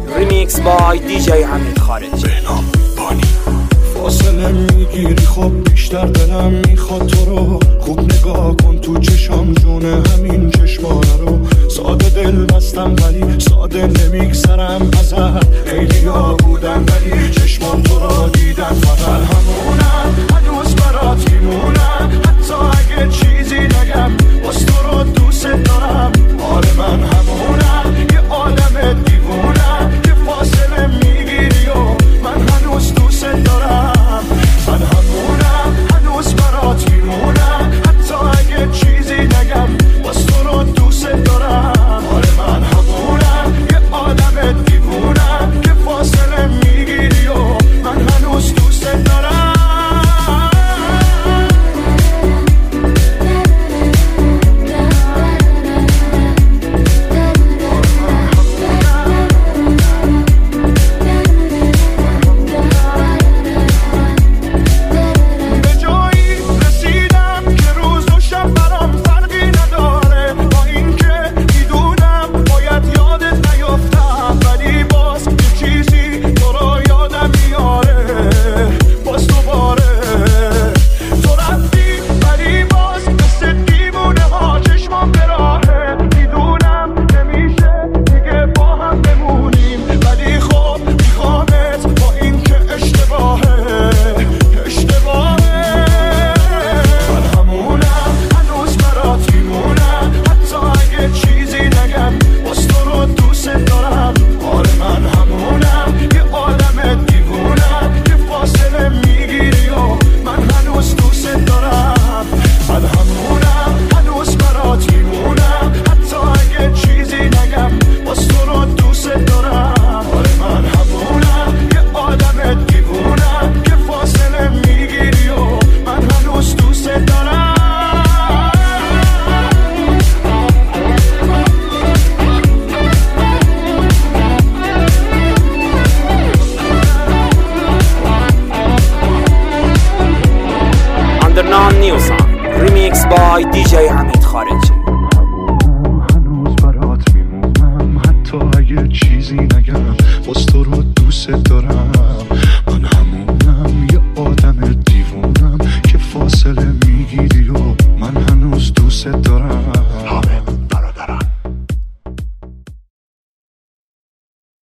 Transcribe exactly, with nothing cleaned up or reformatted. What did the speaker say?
ریمیکس بای دی جی حمید خارجی. بنام بانی فاصله میگیری خب بیشتر دلم میخواد تو رو. خوب نگاه کن تو چشام جونه همین چشمانه رو. ساده دل بستم ولی ساده نمیگذرم ازت. خیلی ها بودن ولی چشمان تو رو دیدن فقط. همونم هنوز برات میمونم حتی اگه چیزی نگم. باز تو رو دوست دارم. آره من همونم یه عالم دیوونم که فاصله میگیری و من هنوز دوست دارم. من همونم هنوز برات میمونم حتی اگه چیزی نگم. باز تو رو دوست دارم. آره من همونم یه عالم دیوونم که فاصله میگیری و من هنوز دوست دارم. ریمیکس بای دی جی حمید خارجی. هنوز برات میمونم حتی اگه چیزی نگم. باز تو رو دوست دارم.